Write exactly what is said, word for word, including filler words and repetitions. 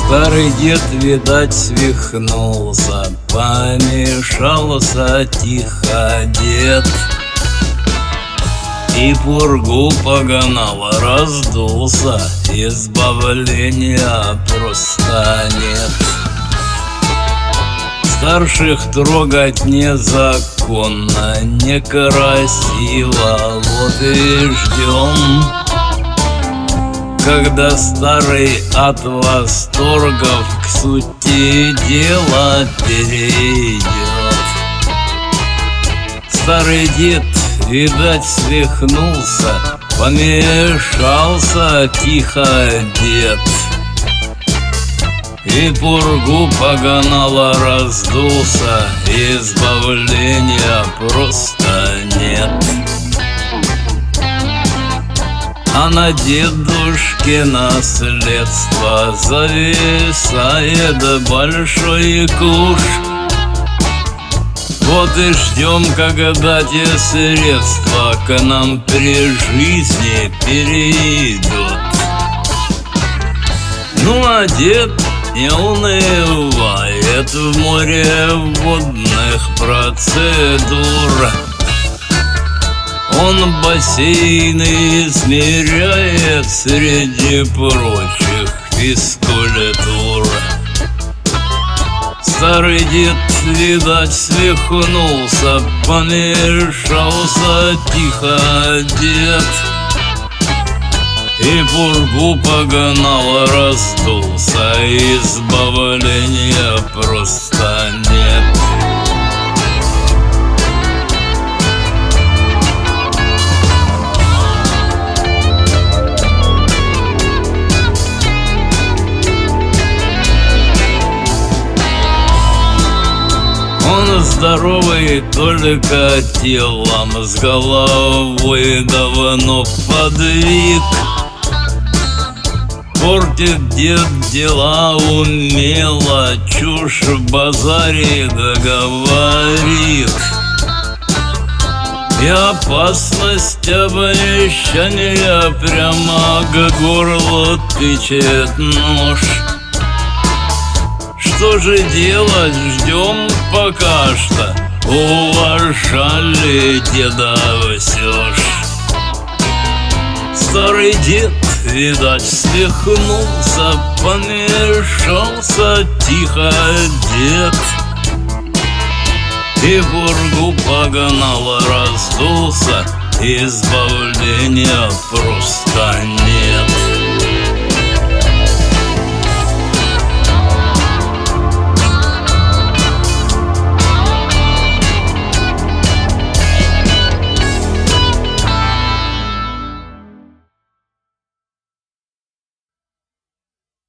Старый дед, видать, свихнулся, помешался тихо дед, и пургу погнал, раздулся, избавления просто нет. Старших трогать незаконно, некрасиво, вот и ждем, когда старый от восторгов к сути дела перейдет. Старый дед, видать, свихнулся, помешался тихо дед, и пургу погнал, раздулся, избавления просто нет. А на дедушке наследство зависает большой куш. Вот и ждем, когда те средства к нам при жизни перейдут. Ну а дед не унывает в море водных процедур. Он бассейны измеряет среди прочих физкультур. Старый дед, видать, свихнулся, помешался тихо дед, и пургу погнал, раздулся, избавления просто нет. Он здоровый только телом, с головой давно подвиг. Портит дед дела умело, чушь в базаре договорит, и опасность обещания прямо к горлу тычет нож. Что же делать, ждем пока что, уважали деда все ж. Старый дед, видать, свихнулся, помешался тихо дед, и пургу погнал, раздулся, избавления просто нет.